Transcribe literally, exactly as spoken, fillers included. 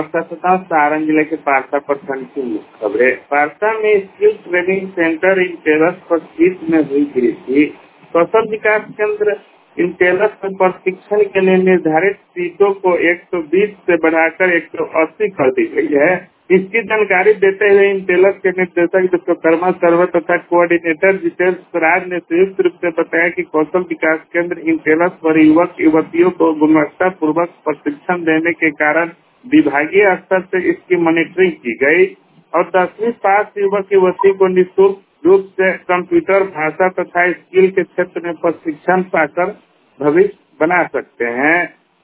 नमस्कार श्रोताओं, सारण जिले के पारसा प्रखंड की मुख्य खबरें। पारसा में स्किल ट्रेनिंग सेंटर इंटेलस पर शीत में हुई गिरफ्तारी। कौशल विकास केंद्र इंटेलस में प्रशिक्षण के लिए निर्धारित सीटों को एक सौ बीस से बढ़ाकर एक सौ अस्सी कर दी गई है। इसकी जानकारी देते हुए इंटेलस के निदेशक विश्वकर्मा सर्वर तथा कोऑर्डिनेटर जितेंद्र स्वराज ने संयुक्त रूप से बताया कि कौशल विकास केंद्र इंटेलस पर युवक युवतियों को गुणवत्ता पूर्वक प्रशिक्षण देने के कारण विभागीय स्तर से इसकी मॉनिटरिंग की गई और दसवीं पास युवक युवती को निःशुल्क रूप से कंप्यूटर भाषा तथा स्किल के क्षेत्र में प्रशिक्षण पाकर भविष्य बना सकते हैं।